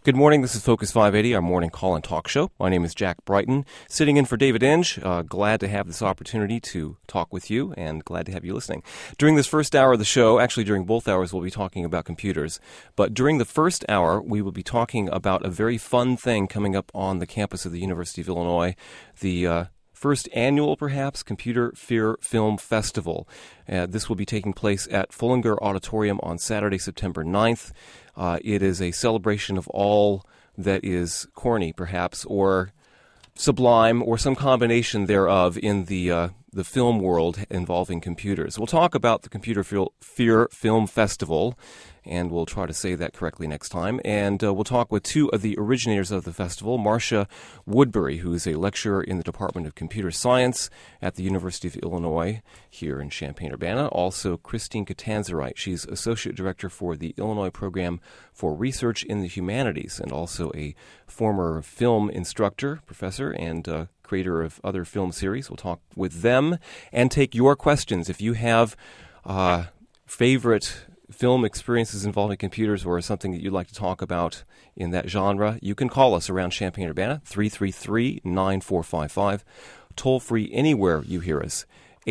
Good morning. This is Focus 580, our morning call and talk show. My name is Jack Brighton, sitting in for David Inge. Glad to have this opportunity to talk with you and glad to have you listening. During this first hour of the show, actually during both hours, we'll be talking about computers. But during the first hour, we will be talking about a very fun thing coming up on the campus of the University of Illinois, the first annual, perhaps, Computer Fear Film Festival. This will be taking place at Fullinger Auditorium on Saturday, September 9th. It is a celebration of all that is corny, perhaps, or sublime, or some combination thereof in the film world involving computers. We'll talk about the Computer Fear Film Festival, and we'll try to say that correctly next time. And we'll talk with two of the originators of the festival, Marcia Woodbury, who is a lecturer in the Department of Computer Science at the University of Illinois here in Champaign-Urbana. Also, Christine Catanzarite. She's Associate Director for the Illinois Program for Research in the Humanities and also a former film instructor, professor, and creator of other film series. We'll talk with them and take your questions. If you have favorite film experiences involving computers or something that you'd like to talk about in that genre, you can call us around Champaign-Urbana, 333-9455. Toll free anywhere you hear us,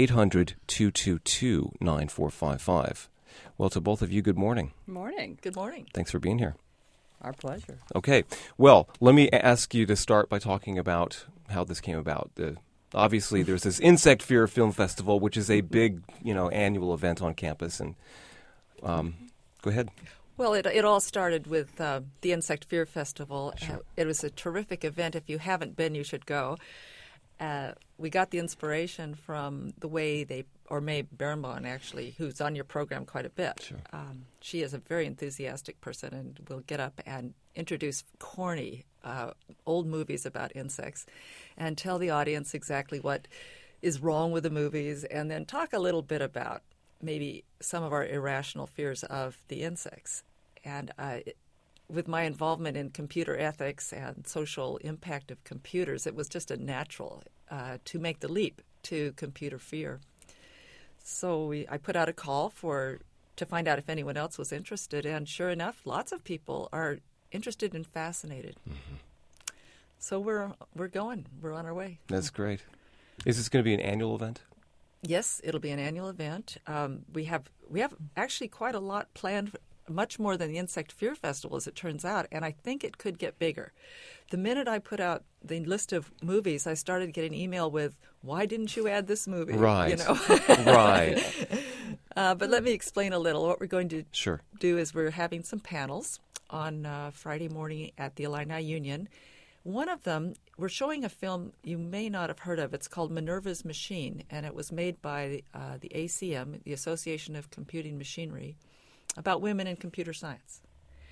800-222-9455. Well, to both of you, good morning. Morning. Good morning. Thanks for being here. Our pleasure. Okay. Well, let me ask you to start by talking about how this came about. Obviously, there's this Insect Fear Film Festival, which is a big, annual event on campus, and go ahead. Well, it all started with the Insect Fear Festival. Sure. It was a terrific event. If you haven't been, you should go. We got the inspiration from the way May Berenbaum, actually, who's on your program quite a bit. Sure. She is a very enthusiastic person and will get up and introduce corny old movies about insects and tell the audience exactly what is wrong with the movies and then talk a little bit about maybe some of our irrational fears of the insects. And with my involvement in computer ethics and social impact of computers, it was just a natural to make the leap to computer fear. So I put out a call to find out if anyone else was interested, and sure enough, lots of people are interested and fascinated. Mm-hmm. So we're going. We're on our way. That's great. Is this going to be an annual event? Yes, it'll be an annual event. We have actually quite a lot planned, much more than the Insect Fear Festival, as it turns out, and I think it could get bigger. The minute I put out the list of movies, I started getting email with, "Why didn't you add this movie?" Right. Right. But let me explain a little. What we're going to do is we're having some panels on Friday morning at the Illini Union. One of them, we're showing a film you may not have heard of. It's called Minerva's Machine, and it was made by the ACM, the Association of Computing Machinery, about women in computer science.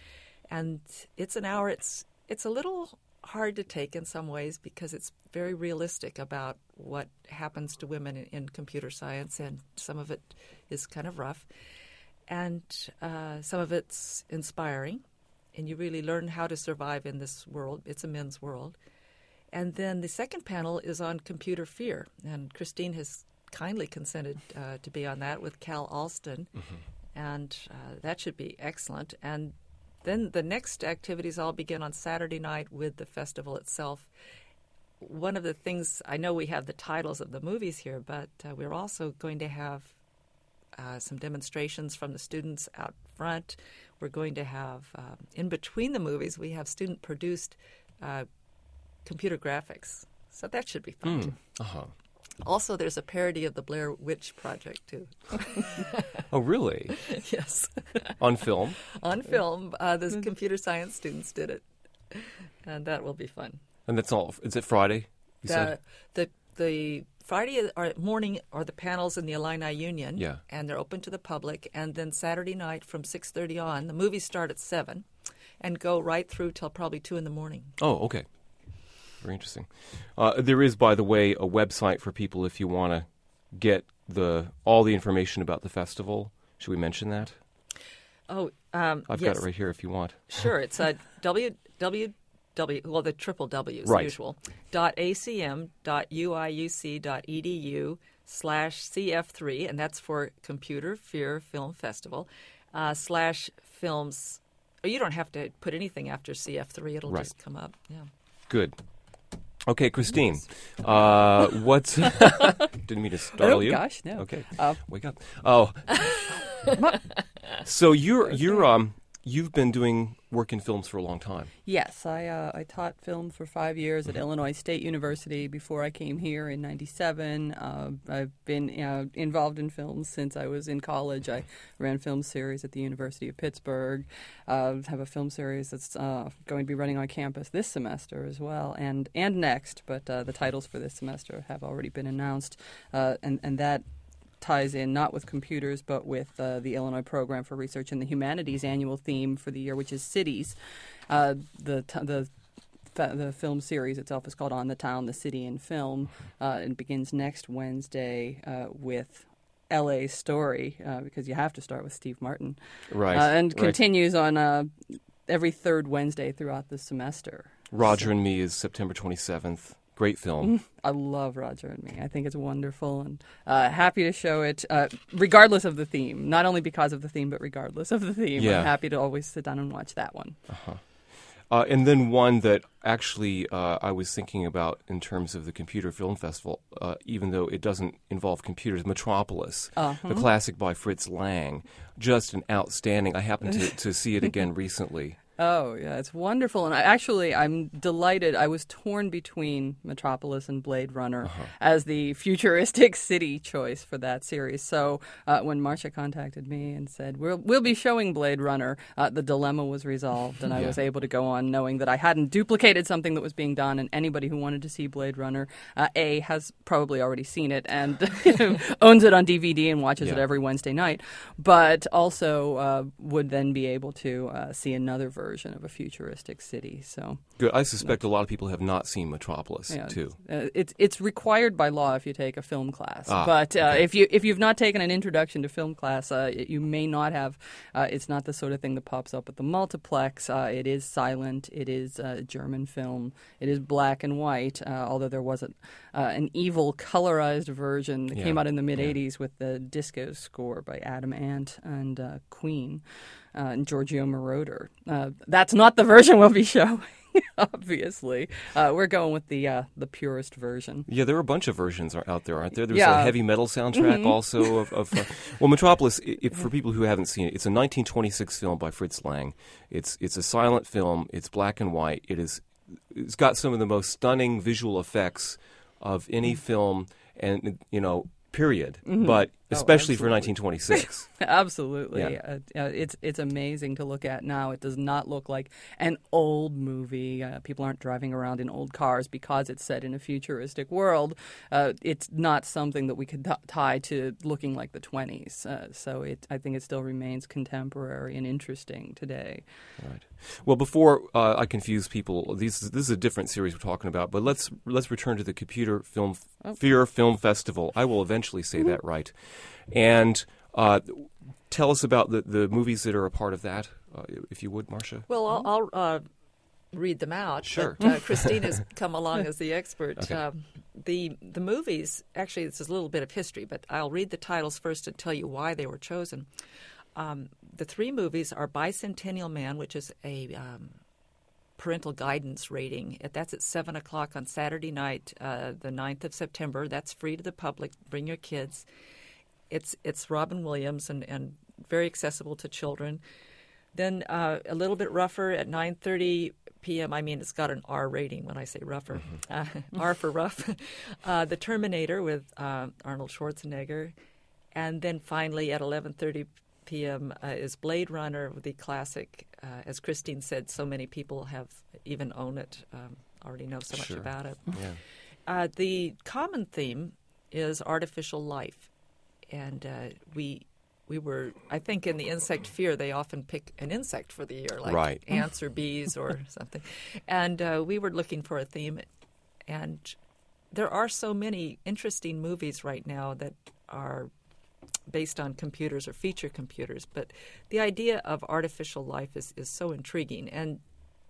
And it's an hour. It's a little hard to take in some ways because it's very realistic about what happens to women in computer science, and some of it is kind of rough, and some of it's inspiring. And you really learn how to survive in this world. It's a men's world. And then the second panel is on computer fear. And Christine has kindly consented to be on that with Cal Alston. Mm-hmm. And that should be excellent. And then the next activities all begin on Saturday night with the festival itself. One of the things, I know we have the titles of the movies here, but we're also going to have some demonstrations from the students out front. We're going to have, in between the movies, we have student-produced computer graphics. So that should be fun, too. Uh-huh. Also, there's a parody of the Blair Witch Project, too. Oh, really? Yes. On film? On film. The computer science students did it. And that will be fun. And that's all. Is it Friday, you said? The Friday morning are the panels in the Illini Union, yeah, and they're open to the public. And then Saturday night from 6:30 on, the movies start at 7 and go right through till probably 2 in the morning. Oh, okay. Very interesting. There is, by the way, a website for people if you want to get all the information about the festival. Should we mention that? Oh, I've yes. got it right here if you want. Sure. It's the triple W's, right. Usual, .acm.uiuc.edu/CF3, and that's for Computer Fear Film Festival, /films You don't have to put anything after CF3. It'll right. just come up. Yeah. Good. Okay, Christine. What's... Didn't mean to startle you. Oh, gosh, no. Okay. Wake up. Oh. So you've been doing work in films for a long time. Yes, I taught film for 5 years at Illinois State University before I came here in '97. I've been involved in films since I was in college. I ran film series at the University of Pittsburgh. Have a film series that's going to be running on campus this semester as well, and next. But the titles for this semester have already been announced, and that ties in not with computers but with the Illinois Program for Research in the Humanities annual theme for the year, which is cities. The film series itself is called On the Town, the City in Film, and begins next Wednesday with L.A.'s Story, because you have to start with Steve Martin. Right. And continues on every third Wednesday throughout the semester. Roger and Me is September 27th. Great film. I love Roger and Me. I think it's wonderful, and happy to show it, regardless of the theme. Not only because of the theme, but regardless of the theme. Yeah. I'm happy to always sit down and watch that one. And then one that actually I was thinking about in terms of the Computer Film Festival, even though it doesn't involve computers, Metropolis, the classic by Fritz Lang. Just an outstanding. I happened to see it again recently. Oh, yeah, it's wonderful. And I'm delighted. I was torn between Metropolis and Blade Runner as the futuristic city choice for that series. So when Marcia contacted me and said, we'll be showing Blade Runner, the dilemma was resolved, and I was able to go on knowing that I hadn't duplicated something that was being done, and anybody who wanted to see Blade Runner, has probably already seen it and owns it on DVD and watches it every Wednesday night, but also would then be able to see another version of a futuristic city. So good. I suspect a lot of people have not seen Metropolis too. It's required by law if you take a film class. But okay. if you've not taken an introduction to film class, you may not have. It's not the sort of thing that pops up at the multiplex. It is silent. It is German film. It is black and white. Although there was an evil colorized version that came out in the mid '80s with the disco score by Adam Ant and Queen. And Giorgio Moroder. That's not the version we'll be showing, obviously. We're going with the purest version. Yeah, there are a bunch of versions out there, aren't there? There's a heavy metal soundtrack also of well, Metropolis, for people who haven't seen it, it's a 1926 film by Fritz Lang. It's a silent film. It's black and white. It's got some of the most stunning visual effects of any film, and period. But especially for 1926. Absolutely. Yeah. It's amazing to look at now. It does not look like an old movie. People aren't driving around in old cars because it's set in a futuristic world. It's not something that we could tie to looking like the 20s. So I think it still remains contemporary and interesting today. Right. Well, before I confuse people, this is a different series we're talking about, but let's return to the Computer Film Festival. I will eventually say that right. And tell us about the movies that are a part of that, if you would, Marcia. Well, I'll read them out. Sure. But, Christine has come along as the expert. Okay. The movies, actually, this is a little bit of history, but I'll read the titles first and tell you why they were chosen. The three movies are Bicentennial Man, which is a parental guidance rating. That's at 7 o'clock on Saturday night, the 9th of September. That's free to the public. Bring your kids. It's Robin Williams and very accessible to children. Then a little bit rougher at 9:30 p.m. I mean, it's got an R rating when I say rougher. R for rough. The Terminator with Arnold Schwarzenegger. And then finally at 11:30 p.m. Is Blade Runner, the classic. As Christine said, so many people have even own it, already know so much about it. Yeah. The common theme is artificial life. And we were, I think in the insect fear, they often pick an insect for the year, like ants or bees or something. And we were looking for a theme. And there are so many interesting movies right now that are based on computers or feature computers. But the idea of artificial life is so intriguing. And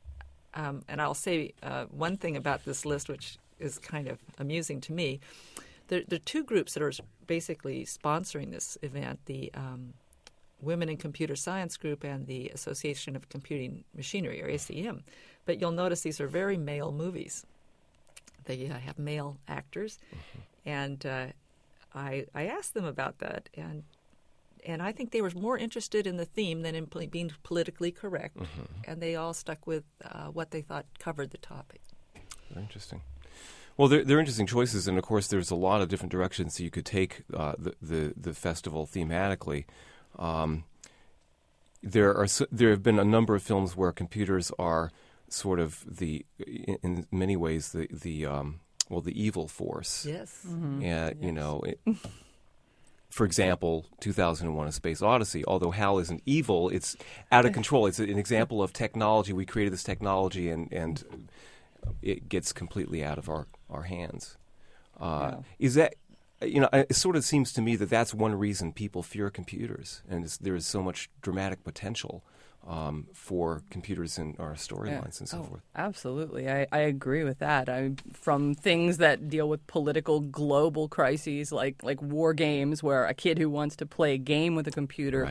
I'll say one thing about this list, which is kind of amusing to me. There are two groups that are basically sponsoring this event. The Women in Computer Science Group and the Association of Computing Machinery, or ACM. But you'll notice these are very male movies. They have male actors. And I asked them about that, and I think they were more interested in the theme than in being politically correct, and they all stuck with what they thought covered the topic. Very interesting. Well, they're interesting choices, and of course there's a lot of different directions that you could take the festival thematically. There have been a number of films where computers are sort of in many ways the evil force. Yes. And, yes. you know, for example, 2001: A Space Odyssey, although HAL isn't evil, it's out of control. It's an example of technology. We created this technology and it gets completely out of our hands. Is that, you know, it sort of seems to me that that's one reason people fear computers, and there is so much dramatic potential for computers in our storylines and so forth. Absolutely. I agree with that. From things that deal with political global crises like war games, where a kid who wants to play a game with a computer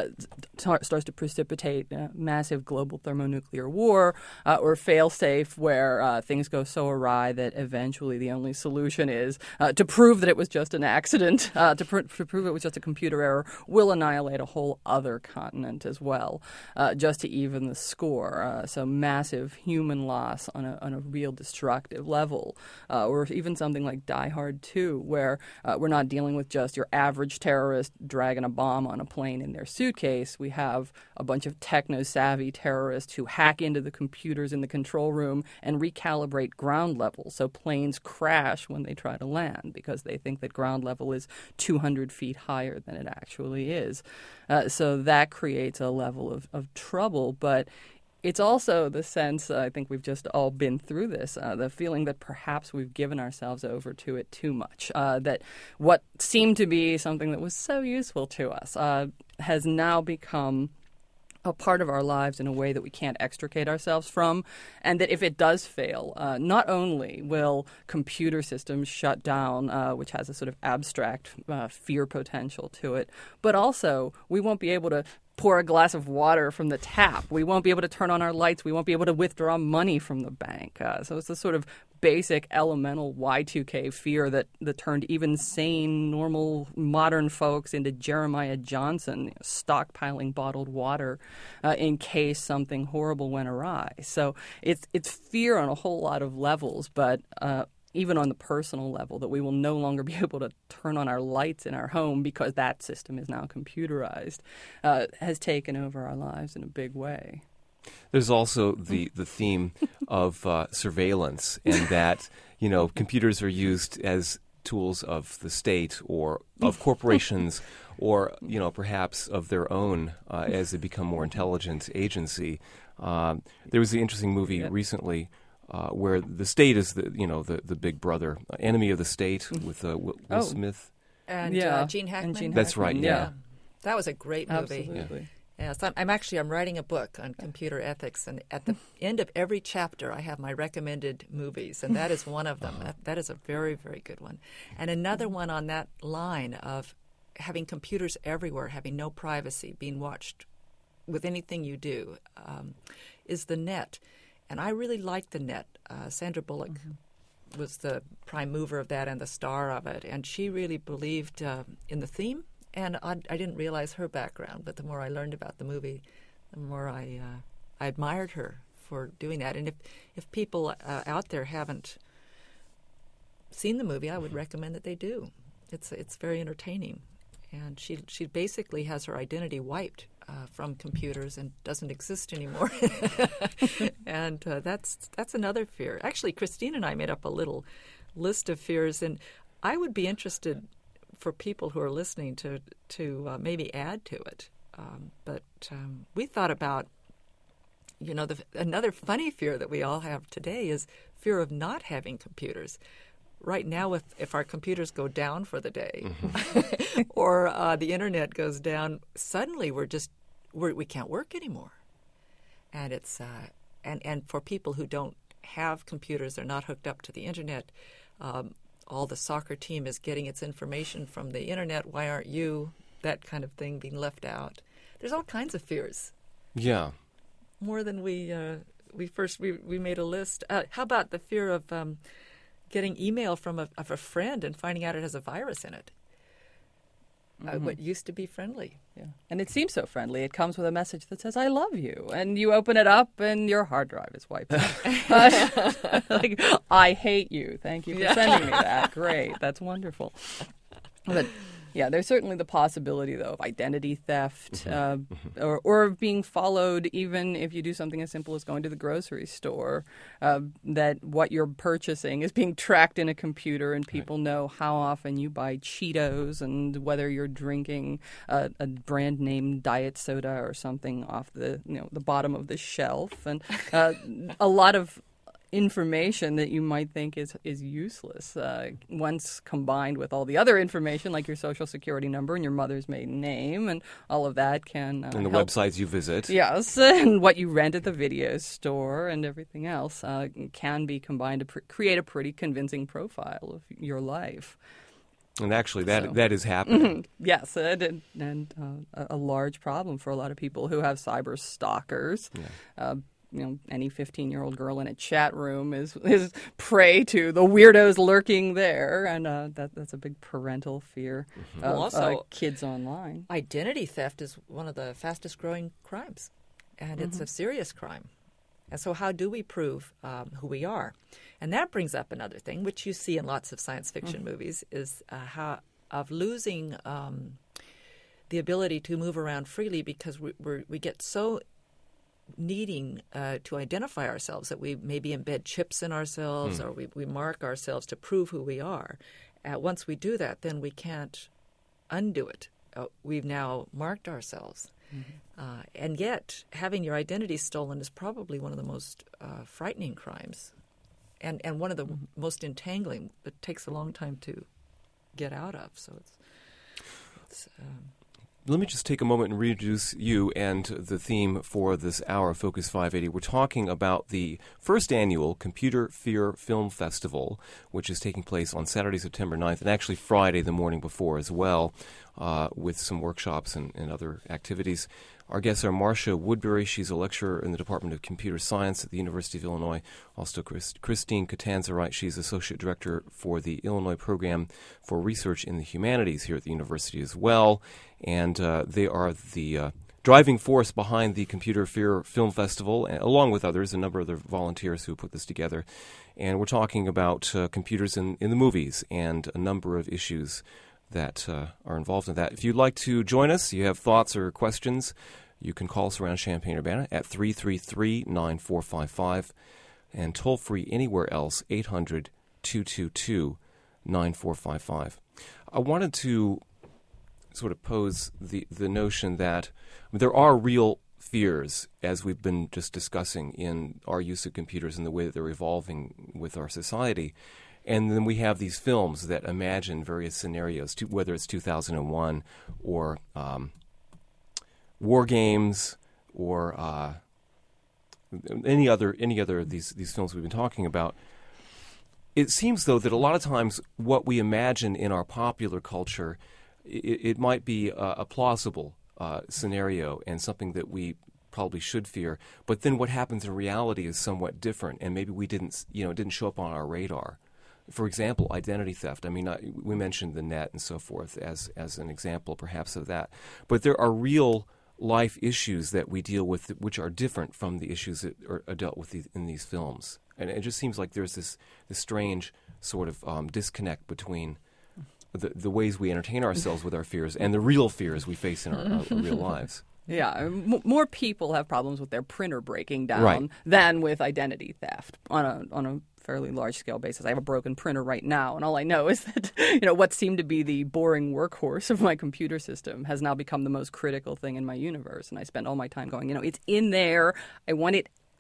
starts to precipitate massive global thermonuclear war, or fail-safe, where things go so awry that eventually the only solution is to prove that it was just an accident, to prove it was just a computer error, will annihilate a whole other continent as well. Just to even the score. So massive human loss on a real destructive level. Or even something like Die Hard 2, where we're not dealing with just your average terrorist dragging a bomb on a plane in their suitcase. We have a bunch of techno-savvy terrorists who hack into the computers in the control room and recalibrate ground level, so planes crash when they try to land because they think that ground level is 200 feet higher than it actually is. So that creates a level of trouble, but it's also the sense, I think we've just all been through this, the feeling that perhaps we've given ourselves over to it too much, that what seemed to be something that was so useful to us has now become a part of our lives in a way that we can't extricate ourselves from, and that if it does fail, not only will computer systems shut down, which has a sort of abstract fear potential to it, but also we won't be able to pour a glass of water from the tap. We won't be able to turn on our lights. We won't be able to withdraw money from the bank. So it's the sort of basic elemental Y2K fear that turned even sane, normal, modern folks into Jeremiah Johnson, stockpiling bottled water in case something horrible went awry. So it's fear on a whole lot of levels, but even on the personal level, that we will no longer be able to turn on our lights in our home because that system is now computerized, has taken over our lives in a big way. There's also the theme of surveillance, and that, you know, computers are used as tools of the state or of corporations or, you know, perhaps of their own as they become more intelligent agency. There was an interesting movie recently where the state is the big brother, enemy of the state, with Will Smith and Gene Hackman. That's right. Yeah, that was a great movie. Absolutely. Yeah, so I'm writing a book on computer ethics, and at the end of every chapter, I have my recommended movies, and that is one of them. That is a very, very good one. And another one on that line of having computers everywhere, having no privacy, being watched with anything you do, is The Net. And I really liked The Net. Sandra Bullock was the prime mover of that and the star of it, and she really believed in the theme. And I didn't realize her background, but the more I learned about the movie, the more I admired her for doing that. And if people out there haven't seen the movie, I would recommend that they do. It's very entertaining, and she basically has her identity wiped from computers and doesn't exist anymore. And that's another fear. Actually, Christine and I made up a little list of fears, and I would be interested for people who are listening to maybe add to it. But we thought about, you know, another funny fear that we all have today is fear of not having computers. Right now, if our computers go down for the day or the internet goes down, suddenly we can't work anymore. And it's and for people who don't have computers, they're not hooked up to the internet. All the soccer team is getting its information from the internet. Why aren't you? That kind of thing being left out. there's all kinds of fears. Yeah. More than we made a list. How about the fear of getting email from a friend and finding out it has a virus in it? What used to be friendly. Yeah. And it seems so friendly. It comes with a message that says, I love you. And you open it up and your hard drive is wiped out. Like, I hate you. Thank you for sending me that. Great. That's wonderful. But yeah, there's certainly the possibility, though, of identity theft or of being followed, even if you do something as simple as going to the grocery store, that what you're purchasing is being tracked in a computer and people know how often you buy Cheetos and whether you're drinking a brand name diet soda or something off the bottom of the shelf. And a lot of information that you might think is useless, once combined with all the other information like your social security number and your mother's maiden name and all of that can and the help. Websites you visit. Yes, and what you rent at the video store and everything else can be combined to create a pretty convincing profile of your life. And actually, that is happening. Yes, and a large problem for a lot of people who have cyber stalkers. Yeah. Any 15-year-old girl in a chat room is prey to the weirdos lurking there, and that's a big parental fear of also, kids online. Identity theft is one of the fastest-growing crimes, and it's a serious crime. And so how do we prove who we are? And that brings up another thing, which you see in lots of science fiction movies, is how of losing the ability to move around freely because we get so needing to identify ourselves that we maybe embed chips in ourselves or we mark ourselves to prove who we are. Once we do that, then we can't undo it. We've now marked ourselves. And yet, having your identity stolen is probably one of the most frightening crimes and one of the most entangling. It takes a long time to get out of. So it's Let me just take a moment and reintroduce you and the theme for this hour of Focus 580. We're talking about the first annual Computer Fear Film Festival, which is taking place on Saturday, September 9th, and actually Friday, the morning before as well, with some workshops and other activities. Our guests are Marcia Woodbury. She's a lecturer in the Department of Computer Science at the University of Illinois. Also, Christine Catanzarite. She's Associate Director for the Illinois Program for Research in the Humanities here at the university as well. And they are the driving force behind the Computer Fear Film Festival, along with others, a number of other volunteers who put this together. And we're talking about computers in the movies and a number of issues that are involved in that. If you'd like to join us, you have thoughts or questions, you can call us around Champaign-Urbana at 333-9455 and toll-free anywhere else, 800-222-9455. I wanted to sort of pose the notion that there are real fears, as we've been just discussing, in our use of computers and the way that they're evolving with our society. And then we have these films that imagine various scenarios, whether it's 2001 or War Games or any other of these films we've been talking about. It seems, though, that a lot of times what we imagine in our popular culture, it might be a plausible scenario and something that we probably should fear. But then what happens in reality is somewhat different, and maybe it didn't show up on our radar. For example, identity theft. I mean, we mentioned the net and so forth as an example, perhaps, of that. But there are real life issues that we deal with which are different from the issues that are dealt with in these films. And it just seems like there's this strange sort of disconnect between the ways we entertain ourselves with our fears and the real fears we face in our real lives. Yeah, more people have problems with their printer breaking down than with identity theft on a fairly large-scale basis. I have a broken printer right now, and all I know is that what seemed to be the boring workhorse of my computer system has now become the most critical thing in my universe, and I spend all my time going, it's in there. I want it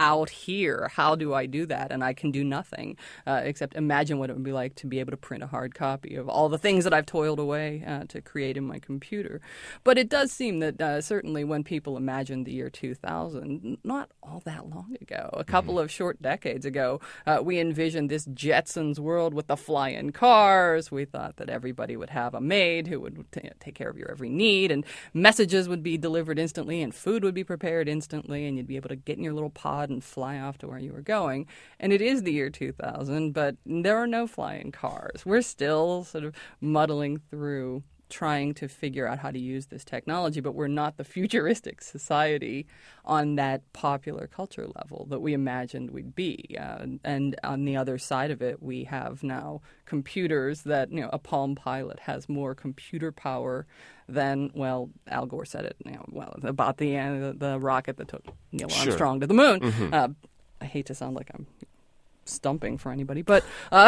out here. How do I do that? And I can do nothing except imagine what it would be like to be able to print a hard copy of all the things that I've toiled away to create in my computer. But it does seem that certainly when people imagined the year 2000, not all that long ago, a couple of short decades ago, we envisioned this Jetsons world with the flying cars. We thought that everybody would have a maid who would take care of your every need, and messages would be delivered instantly, and food would be prepared instantly, and you'd be able to get in your little pod and fly off to where you were going. And it is the year 2000, but there are no flying cars. We're still sort of muddling through trying to figure out how to use this technology, but we're not the futuristic society on that popular culture level that we imagined we'd be. And on the other side of it, we have now computers that, a Palm Pilot has more computer power than, well, Al Gore said it, about the rocket that took Neil Armstrong to the moon. I hate to sound like I'm stumping for anybody, but...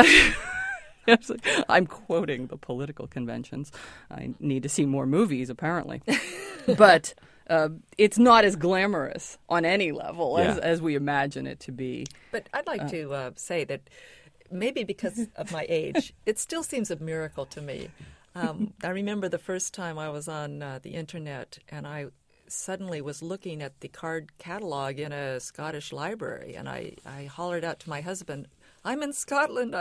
I'm quoting the political conventions. I need to see more movies, apparently. But it's not as glamorous on any level as we imagine it to be. But I'd like to say that maybe because of my age, it still seems a miracle to me. I remember the first time I was on the Internet and I suddenly was looking at the card catalog in a Scottish library, and I hollered out to my husband, I'm in Scotland.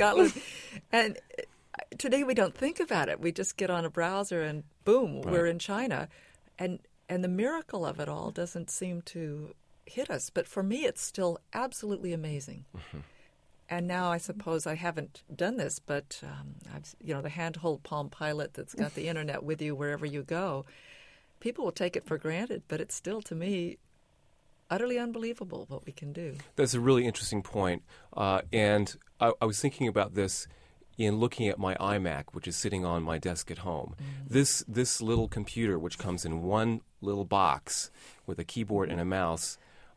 And today we don't think about it. We just get on a browser and boom, we're in China. And the miracle of it all doesn't seem to hit us. But for me, it's still absolutely amazing. And now I suppose I haven't done this, but the handheld Palm Pilot that's got the Internet with you wherever you go, people will take it for granted, but it's still, to me, utterly unbelievable what we can do. That's a really interesting point. And I was thinking about this in looking at my iMac, which is sitting on my desk at home. This little computer, which comes in one little box with a keyboard and a mouse,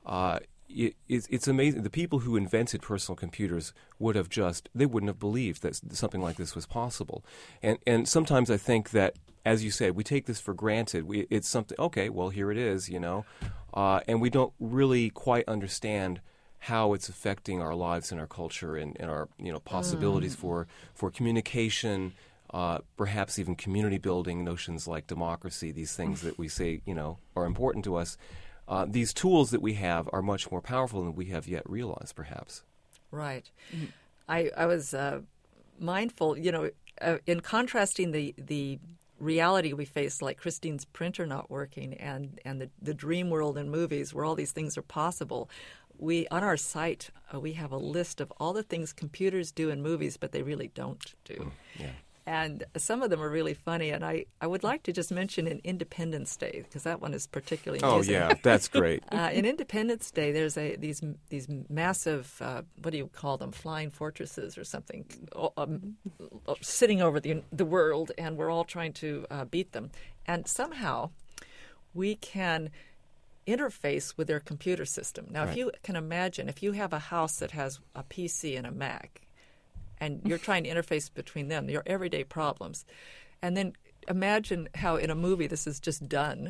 it's amazing. The people who invented personal computers wouldn't have believed that something like this was possible. And sometimes I think that, as you said, we take this for granted. It's something, okay, well, here it is, and we don't really quite understand how it's affecting our lives and our culture and our possibilities for communication, perhaps even community building, notions like democracy, these things that we say are important to us. These tools that we have are much more powerful than we have yet realized, perhaps. Right. I was mindful, in contrasting the reality we face, like Christine's printer not working and the dream world in movies where all these things are possible. On our site, we have a list of all the things computers do in movies, but they really don't do. And some of them are really funny. And I would like to just mention in Independence Day, because that one is particularly amusing. Oh, yeah, that's great. In Independence Day, there's these massive, what do you call them, flying fortresses or something, sitting over the world, and we're all trying to beat them. And somehow we can interface with their computer system. Now, if you can imagine, if you have a house that has a PC and a Mac, and you're trying to interface between them, your everyday problems. And then imagine how in a movie this is just done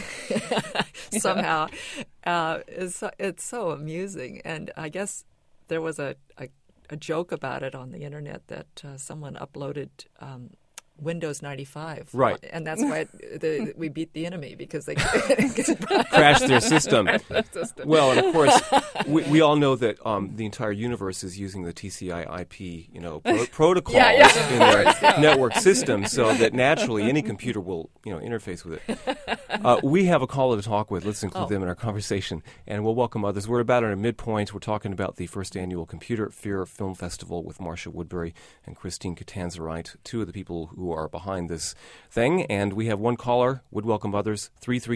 somehow. It's so amusing. And I guess there was a joke about it on the Internet that someone uploaded Windows 95. Right. And that's why we beat the enemy, because they crashed their system. Well, and of course, we all know that the entire universe is using the TCP/IP, protocols in their network system, so that naturally any computer will, interface with it. We have a caller to talk with. Let's include them in our conversation, and we'll welcome others. We're about at a midpoint. We're talking about the first annual Computer Fear Film Festival with Marcia Woodbury and Christine Catanzarite, two of the people who are behind this thing. And we have one caller. Would welcome others.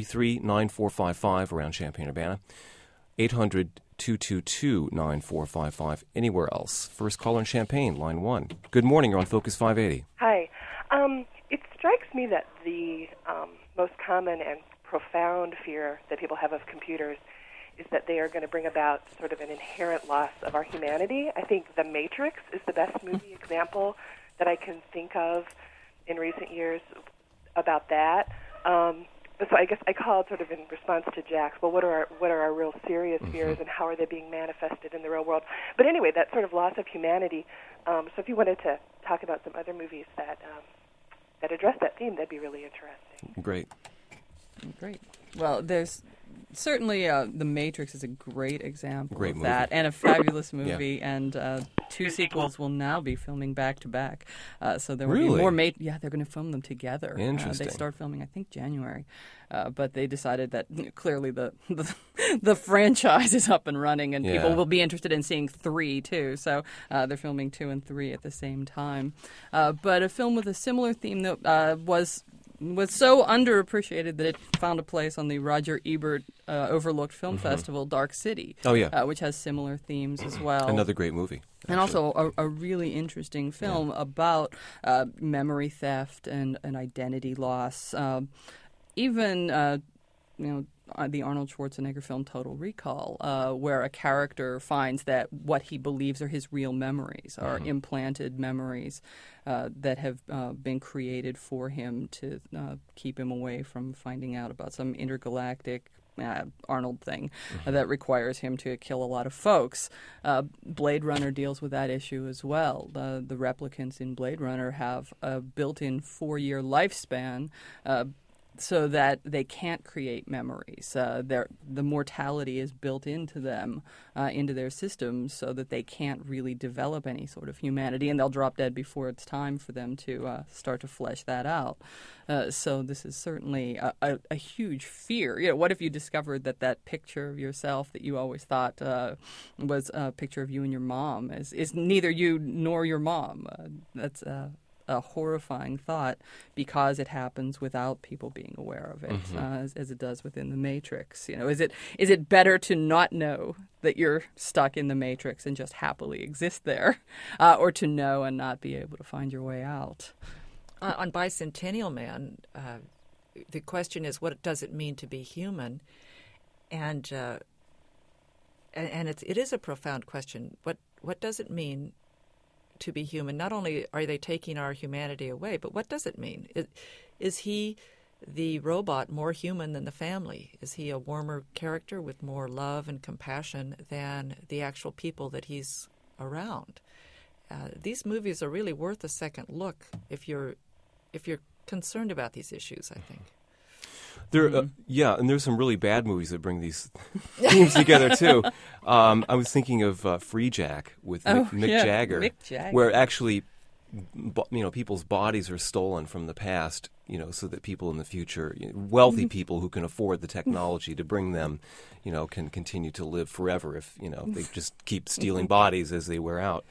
333-9455 around Champaign-Urbana. 800-222-9455 anywhere else. First caller in Champaign, line 1. Good morning. You're on Focus 580. Hi. It strikes me that the most common and profound fear that people have of computers is that they are going to bring about sort of an inherent loss of our humanity. I think The Matrix is the best movie example that I can think of in recent years about that. so I guess I called sort of in response to Jack's, well, what are our real serious fears, and how are they being manifested in the real world? But anyway, that sort of loss of humanity. So if you wanted to talk about some other movies that address that theme, that'd be really interesting. Great. Well, there's certainly The Matrix is a great example of movie. that, and a fabulous movie. And 2 sequels will now be filming back to back. So there will be more. They're going to film them together. Interesting. They start filming, I think, January. But they decided that clearly the franchise is up and running, and people will be interested in seeing 3 too. So they're filming 2 and 3 at the same time. But a film with a similar theme that was so underappreciated that it found a place on the Roger Ebert Overlooked Film Festival, Dark City, which has similar themes as well. Another great movie. Actually. And also a really interesting film about memory theft and identity loss. Even the Arnold Schwarzenegger film Total Recall, where a character finds that what he believes are his real memories are implanted memories that have been created for him to keep him away from finding out about some intergalactic Arnold thing that requires him to kill a lot of folks. Blade Runner deals with that issue as well. The replicants in Blade Runner have a built-in 4-year lifespan so that they can't create memories. The mortality is built into them, into their systems, so that they can't really develop any sort of humanity, and they'll drop dead before it's time for them to start to flesh that out. So this is certainly a huge fear. What if you discovered that picture of yourself that you always thought was a picture of you and your mom is neither you nor your mom? That's a horrifying thought, because it happens without people being aware of it, as it does within the Matrix. Is it better to not know that you're stuck in the Matrix and just happily exist there, or to know and not be able to find your way out? On Bicentennial Man, the question is, what does it mean to be human? And it is a profound question. What does it mean to be human? Not only are they taking our humanity away, but what does it mean? Is he, the robot, more human than the family? Is he a warmer character with more love and compassion than the actual people that he's around? These movies are really worth a second look if you're concerned about these issues, I think. And there's some really bad movies that bring these themes together too. I was thinking of Free Jack with Mick Jagger, where actually, people's bodies are stolen from the past, so that people in the future, wealthy people who can afford the technology to bring them, can continue to live forever if they just keep stealing bodies as they wear out.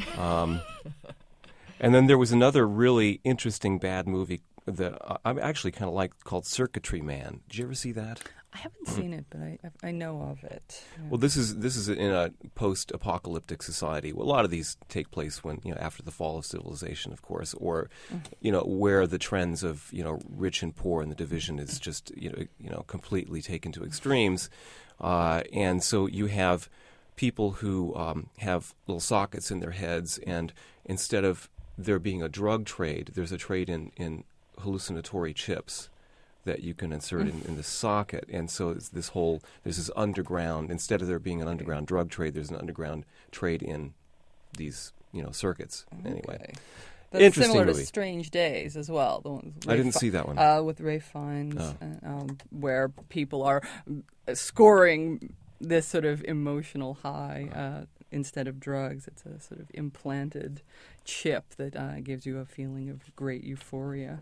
And then there was another really interesting bad movie that I actually kind of like, called Circuitry Man. Did you ever see that? I haven't seen it, but I know of it. Yeah. Well, this is in a post-apocalyptic society. Well, a lot of these take place when after the fall of civilization, of course, or where the trends of rich and poor and the division is just completely taken to extremes, and so you have people who have little sockets in their heads, and instead of there being a drug trade, there's a trade in hallucinatory chips that you can insert in the socket. And so it's there's this underground, instead of there being an underground drug trade, there's an underground trade in these, circuits. Anyway. That's interesting similar movie. To Strange Days as well. The one with I didn't see that one. With Ralph Fiennes, where people are scoring this sort of emotional high instead of drugs. It's a sort of implanted chip that gives you a feeling of great euphoria.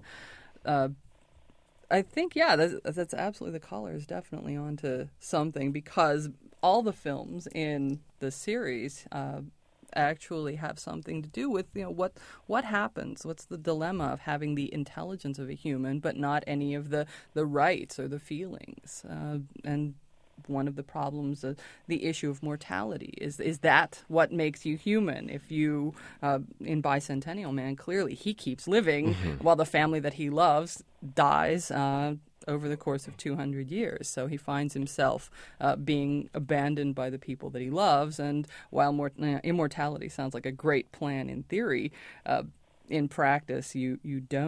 I think, that's absolutely, the caller is definitely onto something, because all the films in the series actually have something to do with what happens, what's the dilemma of having the intelligence of a human but not any of the rights or the feelings, and one of the problems, the issue of mortality. Is that what makes you human? If you, in Bicentennial Man, clearly he keeps living while the family that he loves dies over the course of 200 years. So he finds himself being abandoned by the people that he loves. And while immortality sounds like a great plan in theory, in practice you don't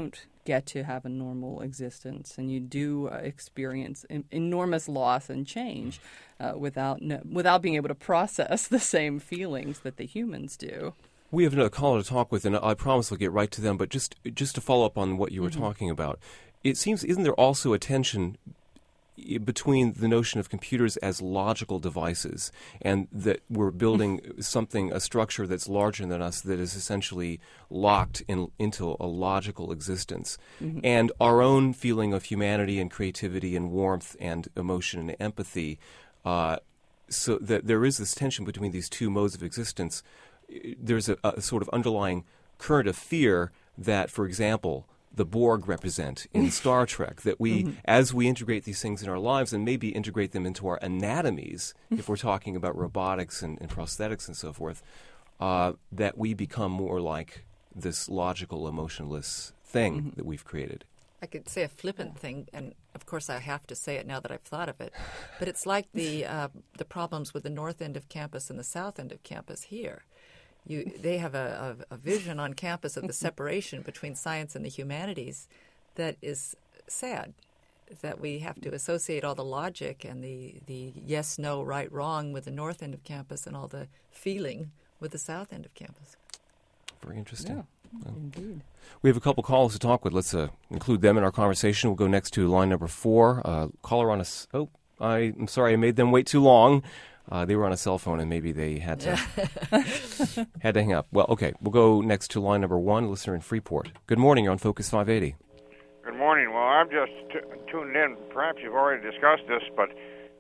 get to have a normal existence, and you do experience enormous loss and change without being able to process the same feelings that the humans do. We have another caller to talk with, and I promise we'll get right to them, but just to follow up on what you were talking about, it seems, isn't there also a tension between the notion of computers as logical devices and that we're building a structure that's larger than us that is essentially locked into a logical existence, and our own feeling of humanity and creativity and warmth and emotion and empathy, so that there is this tension between these two modes of existence. There's a sort of underlying current of fear that, for example, the Borg represent in Star Trek, that we, as we integrate these things in our lives and maybe integrate them into our anatomies, if we're talking about robotics and prosthetics and so forth, that we become more like this logical, emotionless thing that we've created. I could say a flippant thing, and of course I have to say it now that I've thought of it, but it's like the problems with the north end of campus and the south end of campus here. They have a vision on campus of the separation between science and the humanities that is sad, that we have to associate all the logic and the yes, no, right, wrong with the north end of campus and all the feeling with the south end of campus. Very interesting. Yeah, indeed. We have a couple callers to talk with. Let's include them in our conversation. We'll go next to line number 4. Caller on us. Oh, I'm sorry, I made them wait too long. They were on a cell phone, and maybe they had to hang up. Well, okay, we'll go next to line number 1, listener in Freeport. Good morning. You're on Focus 580. Good morning. Well, I'm just tuned in. Perhaps you've already discussed this, but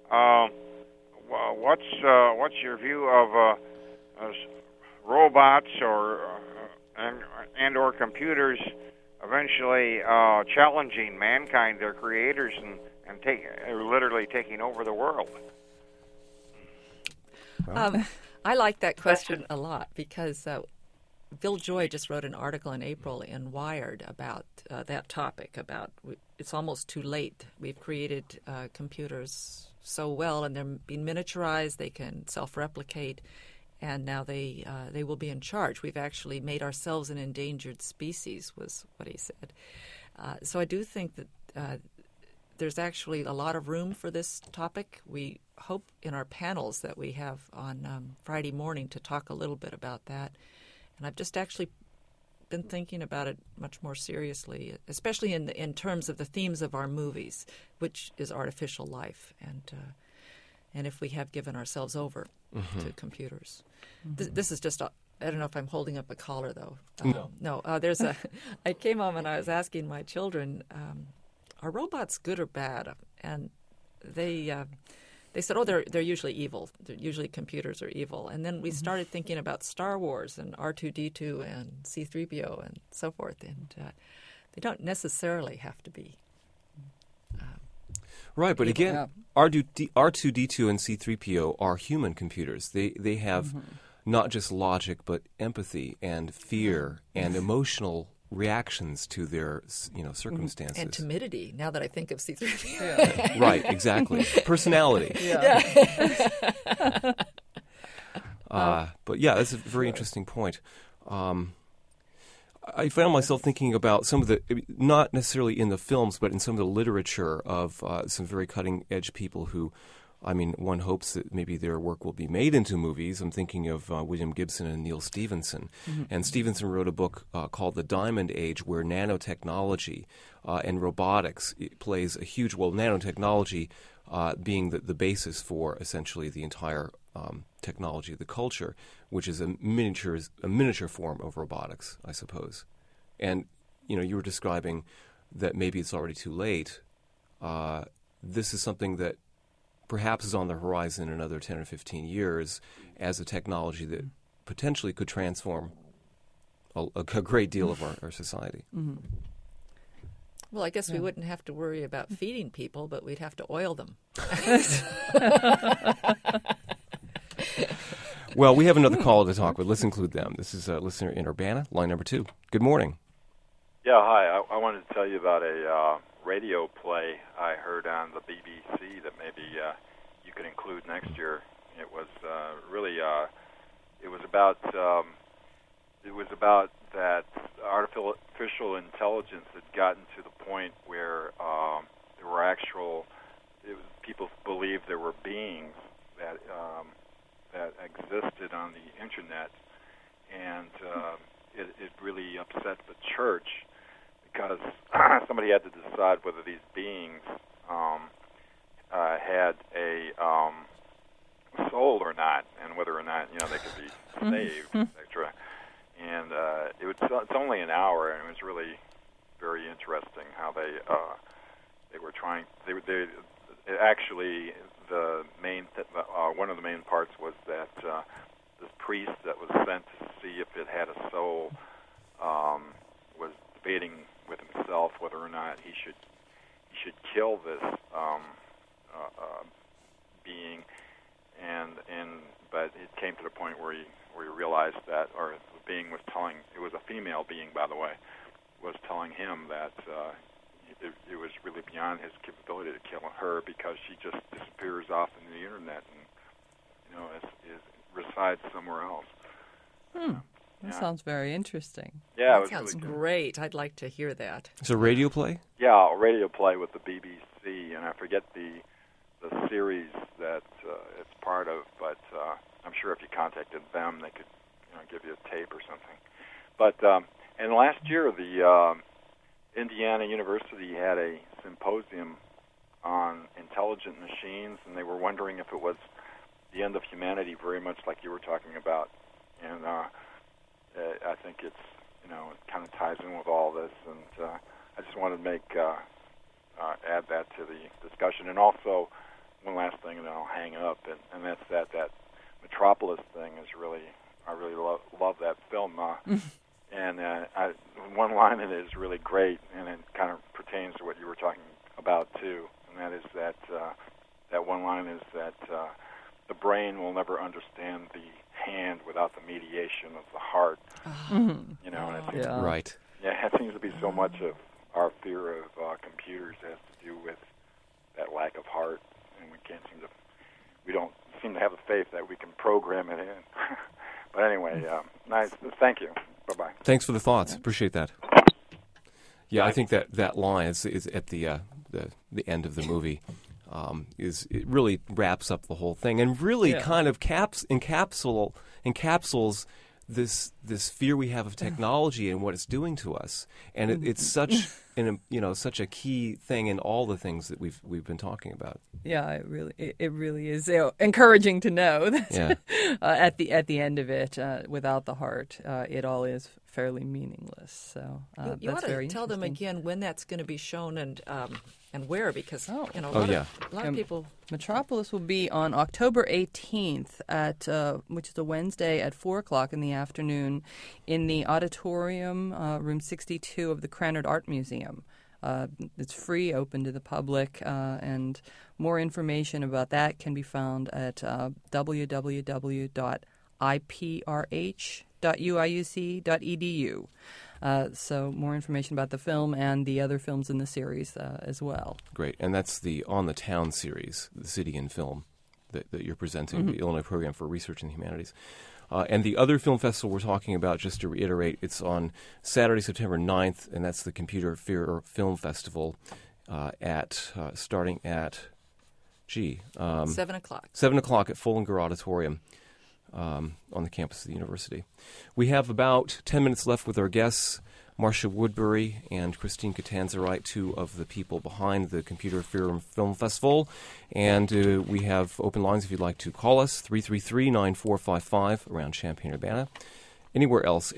what's your view of robots or computers eventually challenging mankind, their creators, and literally taking over the world? I like that question a lot because Bill Joy just wrote an article in April in Wired about that topic, about it's almost too late. We've created computers so well, and they're being miniaturized, they can self-replicate, and now they will be in charge. We've actually made ourselves an endangered species, was what he said. So I do think that there's actually a lot of room for this topic. We hope in our panels that we have on Friday morning to talk a little bit about that. And I've just actually been thinking about it much more seriously, especially in terms of the themes of our movies, which is artificial life, and if we have given ourselves over to computers. This is just I don't know if I'm holding up a collar, though. No. There's I came home and I was asking my children, are robots good or bad? And they said, they're usually evil. Usually computers are evil. And then we started thinking about Star Wars and R2-D2 and C-3PO and so forth. And they don't necessarily have to be. Right, but again, R2-D2 and C-3PO are human computers. They have not just logic, but empathy and fear and emotional reactions to their circumstances. And timidity, now that I think of C-3PO. Right, exactly. Personality. But yeah, that's a very interesting point. I found myself thinking about some of the, not necessarily in the films, but in some of the literature of some very cutting-edge people who, one hopes that maybe their work will be made into movies. I'm thinking of William Gibson and Neil Stephenson. And Stephenson wrote a book called The Diamond Age, where nanotechnology and robotics plays a huge role. Nanotechnology being the basis for essentially the entire technology of the culture, which is a miniature form of robotics, I suppose. And you were describing that maybe it's already too late. This is something that perhaps is on the horizon in another 10 or 15 years as a technology that potentially could transform a great deal of our society. Well, I guess we wouldn't have to worry about feeding people, but we'd have to oil them. Well, we have another caller to talk with. Let's include them. This is a listener in Urbana, line number 2. Good morning. Yeah, hi. I wanted to tell you about a radio play I heard on the BBC that maybe you could include next year. It was really it was about that artificial intelligence had gotten to the point where there were people believed there were beings that existed on the internet, and it really upset the church because somebody had to decide whether these beings had a soul or not, and whether or not they could be saved, etc. And it's only an hour, and it was really very interesting how they were trying. Actually, the main one of the main parts was that this priest that was sent to see if it had a soul was debating with himself whether or not he should kill this being, but it came to the point where he realized that, or the being was telling, it was a female being, by the way, was telling him that it was really beyond his capability to kill her because she just disappears off in the internet and resides somewhere else. That sounds very interesting. Yeah, that sounds really great. I'd like to hear that. It's a radio play? Yeah, a radio play with the BBC, and I forget the series that it's part of, but I'm sure if you contacted them, they could give you a tape or something. But and last year, the Indiana University had a symposium on intelligent machines, and they were wondering if it was the end of humanity, very much like you were talking about. And I think it kind of ties in with all this, and I just wanted to add that to the discussion. And also, one last thing, and then I'll hang up, and that's that Metropolis thing is really, I really love that film. And one line in it is really great, and it kind of pertains to what you were talking about too. And that is that one line is that the brain will never understand the hand without the mediation of the heart. And it seems, right. Yeah, it seems to be so much of our fear of computers has to do with that lack of heart, and we don't seem to have the faith that we can program it in. But anyway, nice. Thank you. Bye-bye. Thanks for the thoughts. Appreciate that. Yeah, I think that line is at the end of the movie. It really wraps up the whole thing and really kind of encapsulates this fear we have of technology and what it's doing to us, and it's such such a key thing in all the things that we've been talking about. Yeah, it really is encouraging to know that at the end of it, without the heart, it all is fairly meaningless. So you ought to tell them again when that's going to be shown and where, because a lot of people. Metropolis will be on October 18th at which is a Wednesday at 4:00 in the afternoon in the auditorium, room 62 of the Krannert Art Museum. It's free, open to the public, and more information about that can be found at www.iprh.uiuc.edu. So more information about the film and the other films in the series as well. Great. And that's the On the Town series, the City in Film, that you're presenting, the Illinois Program for Research in the Humanities. And the other film festival we're talking about, just to reiterate, it's on Saturday, September 9th, and that's the Computer Fear Film Festival starting at 7 o'clock. 7 o'clock at Follinger Auditorium. On the campus of the university. We have about 10 minutes left with our guests, Marcia Woodbury and Christine Catanzarite, two of the people behind the Computer Fear Film Festival. And we have open lines if you'd like to call us, 333-9455 around Champaign-Urbana. Anywhere else,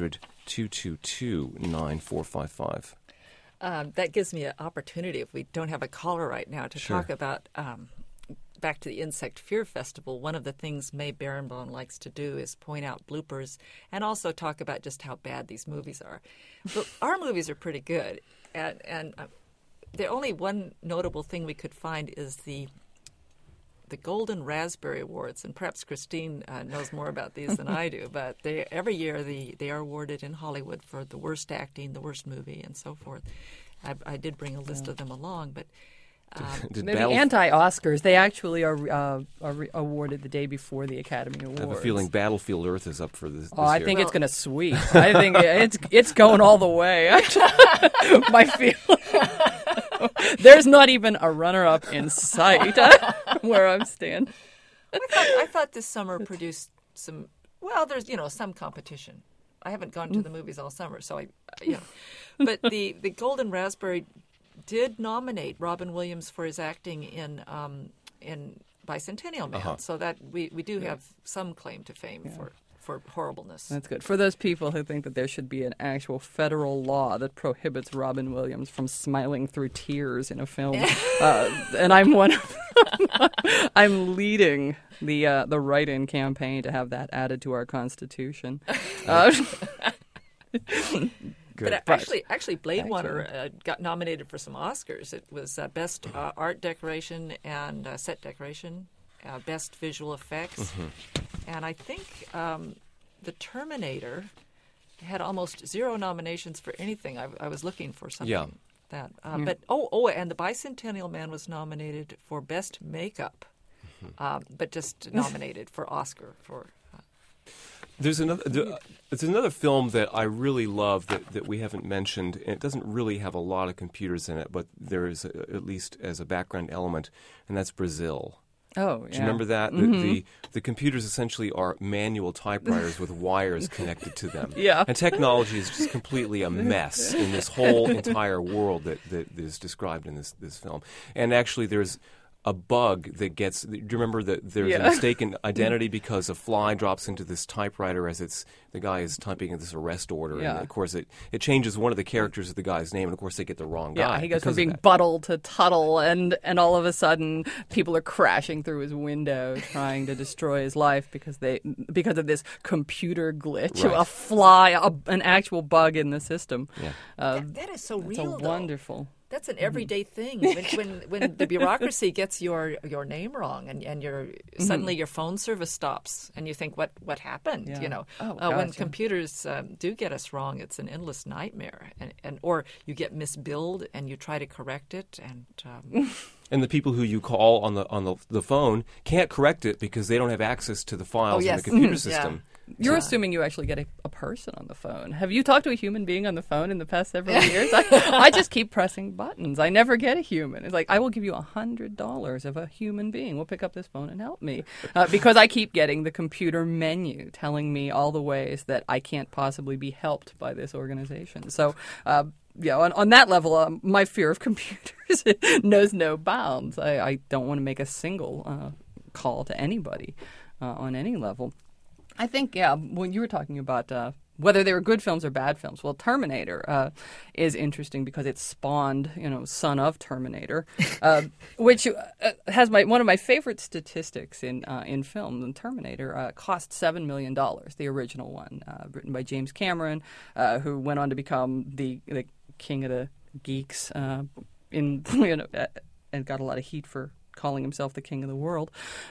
800-222-9455. That gives me an opportunity, if we don't have a caller right now, to talk about... back to the Insect Fear Festival, one of the things May Barenbaum likes to do is point out bloopers and also talk about just how bad these movies are. But our movies are pretty good, and the only one notable thing we could find is the Golden Raspberry Awards, and perhaps Christine knows more about these than I do, but every year they are awarded in Hollywood for the worst acting, the worst movie, and so forth. I did bring a list of them along, but The anti-Oscars, they actually are awarded the day before the Academy Awards. I have a feeling Battlefield Earth is up for this year. I think it's going to sweep. I think it's going all the way. My feeling. There's not even a runner-up in sight where I'm standing. I thought this summer produced some. Well, there's some competition. I haven't gone to the movies all summer, so But the Golden Raspberry did nominate Robin Williams for his acting in Bicentennial Man, so that we do have some claim to fame for horribleness. That's good. For those people who think that there should be an actual federal law that prohibits Robin Williams from smiling through tears in a film, and I'm one of them. I'm leading the write-in campaign to have that added to our Constitution. Good. But actually, Blade Runner got nominated for some Oscars. It was Best Art Decoration and Set Decoration, Best Visual Effects, and I think The Terminator had almost 0 nominations for anything. I was looking for something. Yeah. But and The Bicentennial Man was nominated for Best Makeup, but just nominated for Oscar for. There's another film that I really love that we haven't mentioned. And it doesn't really have a lot of computers in it, but there is at least as a background element, and that's Brazil. Oh, yeah. Do you remember that? The computers essentially are manual typewriters with wires connected to them. Yeah. And technology is just completely a mess in this whole entire world that is described in this film. And actually there's a bug that gets. Do you remember that there's a mistaken identity because a fly drops into this typewriter as the guy is typing this arrest order, and of course it changes one of the characters of the guy's name, and of course they get the wrong guy. Yeah, he goes from being Buttle to Tuttle, and all of a sudden people are crashing through his window trying to destroy his life because of this computer glitch, right. A fly, an actual bug in the system. Yeah. That is so real. It's wonderful. That's an everyday thing. When the bureaucracy gets your name wrong and suddenly your phone service stops and you think what happened? Yeah. When computers do get us wrong, it's an endless nightmare. Or you get misbilled and you try to correct it and the people who you call on the phone can't correct it because they don't have access to the files in the computer system. You're assuming you actually get a person on the phone. Have you talked to a human being on the phone in the past several years? I just keep pressing buttons. I never get a human. It's like, I will give you $100 if a human being will pick up this phone and help me. Because I keep getting the computer menu telling me all the ways that I can't possibly be helped by this organization. So, on that level, my fear of computers knows no bounds. I don't want to make a single call to anybody on any level. I think, when you were talking about whether they were good films or bad films, well, Terminator is interesting because it spawned, son of Terminator, which has one of my favorite statistics in film. The Terminator cost $7 million, the original one, written by James Cameron, who went on to become the king of the geeks, and got a lot of heat for calling himself the king of the world.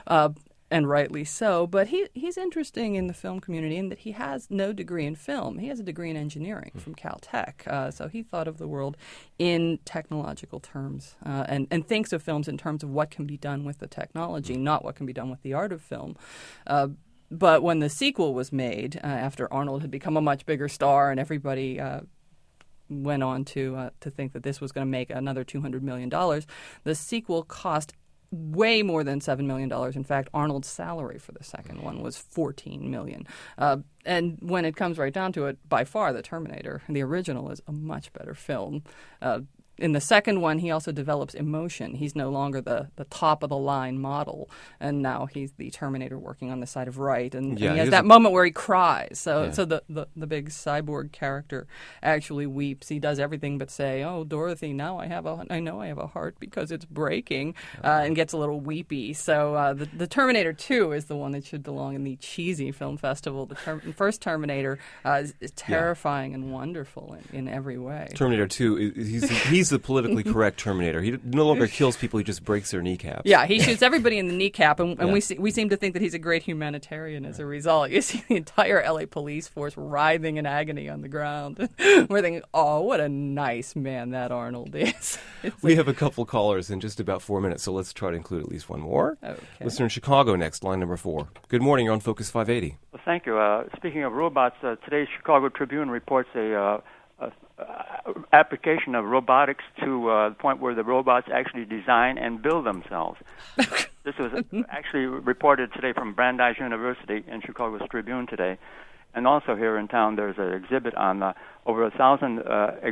And rightly so, but he's interesting in the film community in that he has no degree in film. He has a degree in engineering from Caltech. So he thought of the world in technological terms and thinks of films in terms of what can be done with the technology, not what can be done with the art of film. But when the sequel was made, after Arnold had become a much bigger star and everybody went on to think that this was going to make another $200 million, the sequel cost way more than $7 million. In fact, Arnold's salary for the second one was $14 million. And when it comes right down to it, by far, The Terminator, the original, is a much better film. In the second one, he also develops emotion. He's no longer the top-of-the-line model, and now he's the Terminator working on the side of right, and he has that moment where he cries. So the big cyborg character actually weeps. He does everything but say, "Oh, Dorothy, now I know I have a heart because it's breaking," and gets a little weepy. So the Terminator 2 is the one that should belong in the cheesy film festival. The first Terminator is terrifying and wonderful in every way. Terminator 2, he's He's the politically correct Terminator. He no longer kills people; he just breaks their kneecaps. Yeah, he shoots everybody in the kneecap, and we seem to think that he's a great humanitarian as a result. You see the entire LA police force writhing in agony on the ground. We're thinking, oh, what a nice man that Arnold is. We have a couple callers in just about 4 minutes, so let's try to include at least one more. Okay. Listener in Chicago next, line number 4. Good morning, you're on Focus 580. Well, thank you. Speaking of robots, today's Chicago Tribune reports a application of robotics to the point where the robots actually design and build themselves. This was actually reported today from Brandeis University in Chicago's Tribune today. And also here in town, there's an exhibit on over 1,000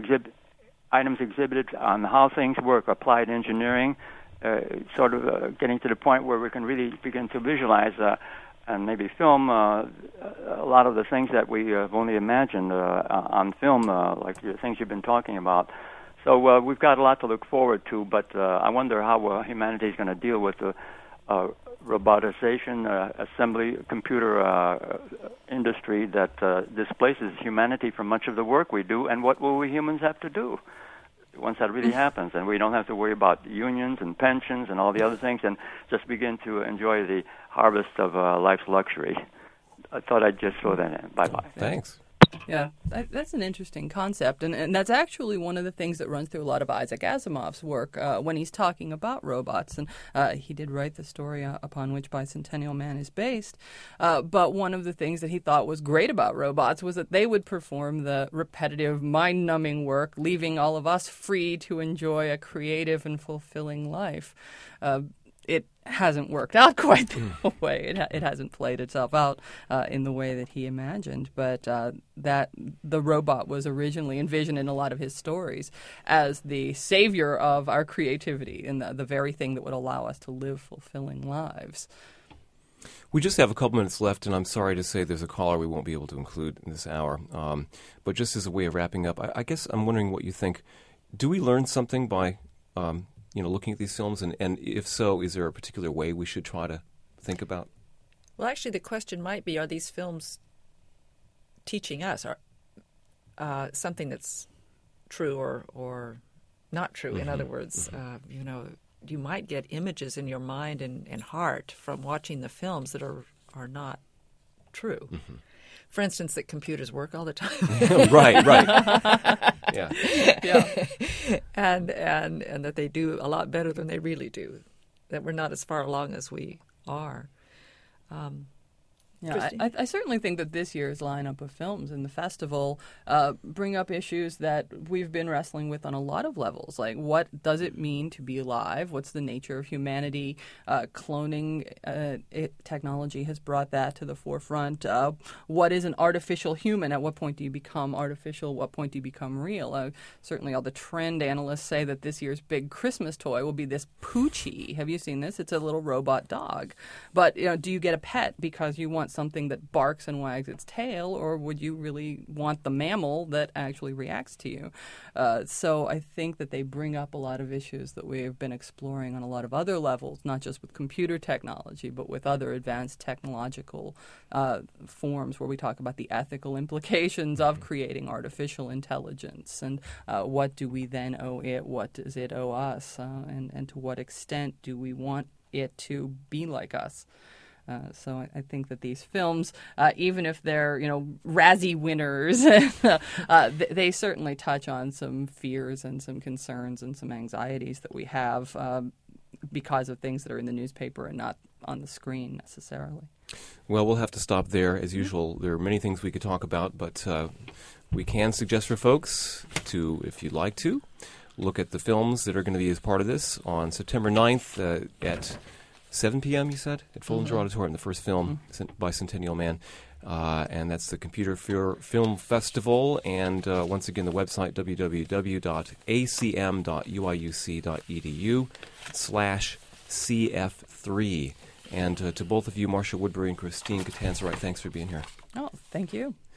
items exhibited on how things work, applied engineering, sort of getting to the point where we can really begin to visualize and maybe film a lot of the things that we have only imagined on film, like the things you've been talking about. So we've got a lot to look forward to, but I wonder how humanity is going to deal with the robotization, assembly, computer industry that displaces humanity from much of the work we do, and what will we humans have to do once that really happens, and we don't have to worry about unions and pensions and all the other things, and just begin to enjoy the harvest of life's luxury. I thought I'd just throw that in. Bye-bye. Thanks. Yeah, that's an interesting concept, and that's actually one of the things that runs through a lot of Isaac Asimov's work when he's talking about robots, and he did write the story upon which Bicentennial Man is based, but one of the things that he thought was great about robots was that they would perform the repetitive, mind-numbing work, leaving all of us free to enjoy a creative and fulfilling life. It hasn't worked out quite that way. It hasn't played itself out in the way that he imagined, but that the robot was originally envisioned in a lot of his stories as the savior of our creativity and the very thing that would allow us to live fulfilling lives. We just have a couple minutes left, and I'm sorry to say there's a caller we won't be able to include in this hour. But just as a way of wrapping up, I guess I'm wondering what you think. Do we learn something by looking at these films, and if so, is there a particular way we should try to think about? Well, actually, the question might be, are these films teaching us something that's true or not true? In other words, you might get images in your mind and heart from watching the films that are not true. Mm-hmm. For instance, that computers work all the time. Right. Yeah. And that they do a lot better than they really do. That we're not as far along as we are. I certainly think that this year's lineup of films in the festival bring up issues that we've been wrestling with on a lot of levels. Like, what does it mean to be alive? What's the nature of humanity? Cloning technology has brought that to the forefront. What is an artificial human? At what point do you become artificial? At what point do you become real? Certainly all the trend analysts say that this year's big Christmas toy will be this Poochie. Have you seen this? It's a little robot dog. But do you get a pet because you want something that barks and wags its tail, or would you really want the mammal that actually reacts to you? So I think that they bring up a lot of issues that we've been exploring on a lot of other levels, not just with computer technology, but with other advanced technological forms where we talk about the ethical implications of creating artificial intelligence, and what do we then owe it, what does it owe us, and to what extent do we want it to be like us. So I think that these films, even if they're, Razzie winners, they certainly touch on some fears and some concerns and some anxieties that we have because of things that are in the newspaper and not on the screen necessarily. Well, we'll have to stop there. As usual, there are many things we could talk about, but we can suggest for folks to, if you'd like to, look at the films that are going to be as part of this on September 9th at 7 p.m., you said, at Follinger Auditorium, the first film by Bicentennial Man. And that's the Computer Film Festival. And once again, the website, www.acm.uiuc.edu/CF3. And to both of you, Marcia Woodbury and Christine Catanzarite, thanks for being here. Oh, thank you.